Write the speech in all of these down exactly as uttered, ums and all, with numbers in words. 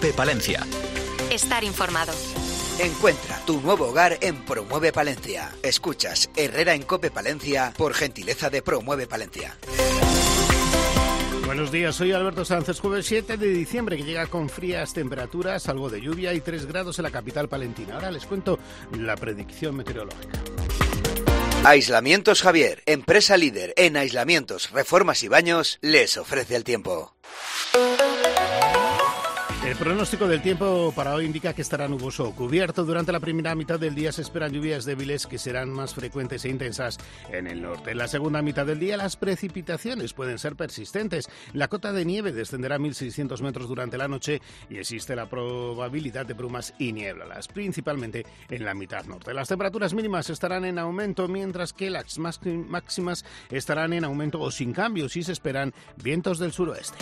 COPE Palencia. Estar informado. Encuentra tu nuevo hogar en Promueve Palencia. Escuchas Herrera en COPE Palencia por gentileza de Promueve Palencia. Buenos días, soy Alberto Sánchez. Jueves siete de diciembre, que llega con frías temperaturas, algo de lluvia y tres grados en la capital palentina. Ahora les cuento la predicción meteorológica. Aislamientos Javier, empresa líder en aislamientos, reformas y baños, les ofrece el tiempo. El pronóstico del tiempo para hoy indica que estará nuboso o cubierto. Durante la primera mitad del día se esperan lluvias débiles que serán más frecuentes e intensas en el norte. En la segunda mitad del día las precipitaciones pueden ser persistentes. La cota de nieve descenderá a mil seiscientos metros durante la noche y existe la probabilidad de brumas y nieblas, principalmente en la mitad norte. Las temperaturas mínimas estarán en aumento, mientras que las máximas estarán en aumento o sin cambios y se esperan vientos del suroeste.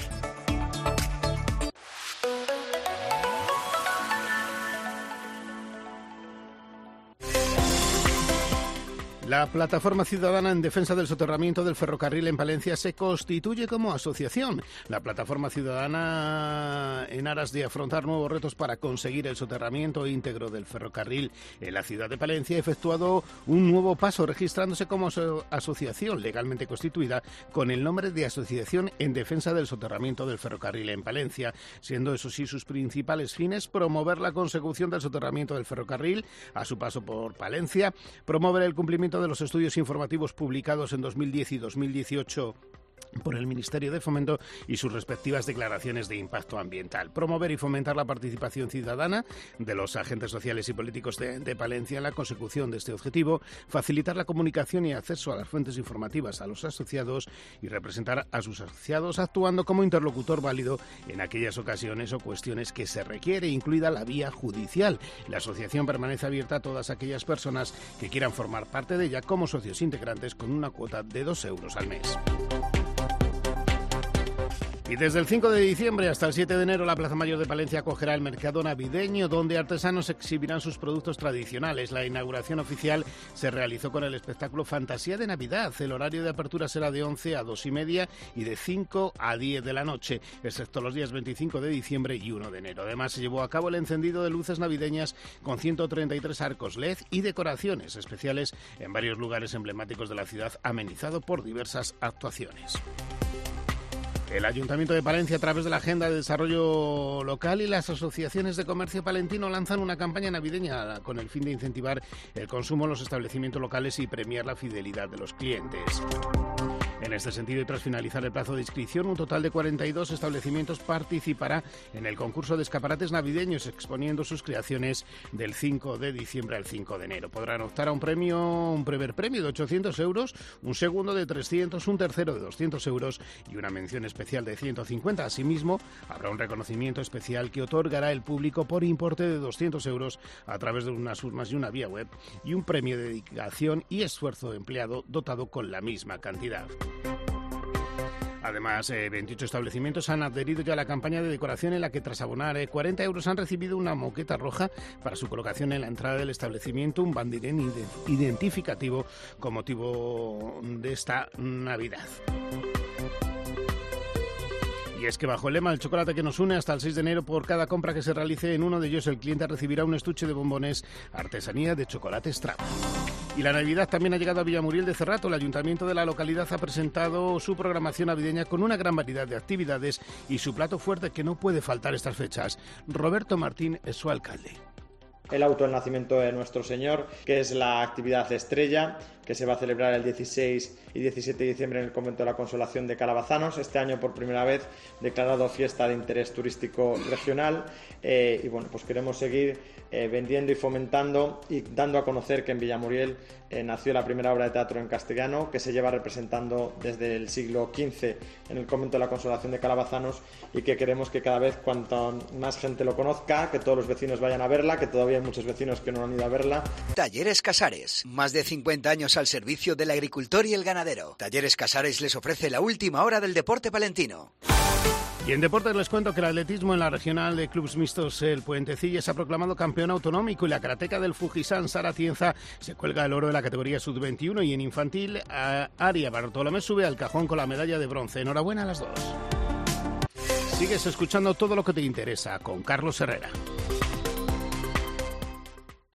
La Plataforma Ciudadana en Defensa del Soterramiento del Ferrocarril en Palencia se constituye como asociación. La Plataforma Ciudadana, en aras de afrontar nuevos retos para conseguir el soterramiento íntegro del ferrocarril en la ciudad de Palencia, ha efectuado un nuevo paso registrándose como aso- asociación legalmente constituida con el nombre de Asociación en Defensa del Soterramiento del Ferrocarril en Palencia, siendo eso sí sus principales fines promover la consecución del soterramiento del ferrocarril a su paso por Palencia, promover el cumplimiento de los estudios informativos publicados en dos mil diez y dos mil dieciocho por el Ministerio de Fomento y sus respectivas declaraciones de impacto ambiental. Promover y fomentar la participación ciudadana de los agentes sociales y políticos de, de Palencia en la consecución de este objetivo, facilitar la comunicación y acceso a las fuentes informativas a los asociados y representar a sus asociados actuando como interlocutor válido en aquellas ocasiones o cuestiones que se requiere, incluida la vía judicial. La asociación permanece abierta a todas aquellas personas que quieran formar parte de ella como socios integrantes con una cuota de dos euros al mes. Y desde el cinco de diciembre hasta el siete de enero, la Plaza Mayor de Palencia acogerá el mercado navideño, donde artesanos exhibirán sus productos tradicionales. La inauguración oficial se realizó con el espectáculo Fantasía de Navidad. El horario de apertura será de once a dos y media y de cinco a diez de la noche, excepto los días veinticinco de diciembre y uno de enero. Además, se llevó a cabo el encendido de luces navideñas con ciento treinta y tres arcos L E D y decoraciones especiales en varios lugares emblemáticos de la ciudad, amenizado por diversas actuaciones. El Ayuntamiento de Palencia, a través de la Agenda de Desarrollo Local y las asociaciones de comercio palentino, lanzan una campaña navideña con el fin de incentivar el consumo en los establecimientos locales y premiar la fidelidad de los clientes. En este sentido, y tras finalizar el plazo de inscripción, un total de cuarenta y dos establecimientos participará en el concurso de escaparates navideños, exponiendo sus creaciones del cinco de diciembre al cinco de enero. Podrán optar a un premio, un primer premio de ochocientos euros, un segundo de trescientos, un tercero de doscientos euros y una mención especial de ciento cincuenta. Asimismo, habrá un reconocimiento especial que otorgará el público por importe de doscientos euros a través de unas urnas y una vía web, y un premio de dedicación y esfuerzo empleado dotado con la misma cantidad. Además, eh, veintiocho establecimientos han adherido ya a la campaña de decoración, en la que tras abonar eh, cuarenta euros han recibido una moqueta roja para su colocación en la entrada del establecimiento, un banderín identificativo con motivo de esta Navidad. Y es que bajo el lema "El chocolate que nos une", hasta el seis de enero, por cada compra que se realice en uno de ellos, el cliente recibirá un estuche de bombones artesanía de chocolate Strava. Y la Navidad también ha llegado a Villamuriel de Cerrato. El ayuntamiento de la localidad ha presentado su programación navideña con una gran variedad de actividades y su plato fuerte que no puede faltar estas fechas. Roberto Martín es su alcalde. El auto del nacimiento de nuestro Señor, que es la actividad estrella, que se va a celebrar el dieciséis y diecisiete de diciembre en el Convento de la Consolación de Calabazanos, este año por primera vez declarado fiesta de interés turístico regional. Eh, y bueno, pues queremos seguir eh, vendiendo y fomentando y dando a conocer que en Villamuriel eh, nació la primera obra de teatro en castellano, que se lleva representando desde el siglo quince en el Convento de la Consolación de Calabazanos, y que queremos que cada vez cuanta más gente lo conozca, que todos los vecinos vayan a verla, que todavía hay muchos vecinos que no han ido a verla. Talleres Casares, más de cincuenta años al servicio del agricultor y el ganadero. Talleres Casares les ofrece la última hora del deporte palentino. Y en deportes les cuento que el atletismo en la regional de clubes mixtos El Puentecilla se ha proclamado campeón autonómico, y la karateca del Fujisán, Sara Tienza, se cuelga el oro de la categoría sub veintiuno, y en infantil Aria Bartolomé sube al cajón con la medalla de bronce. Enhorabuena a las dos. Sigues escuchando Todo lo que te interesa con Carlos Herrera.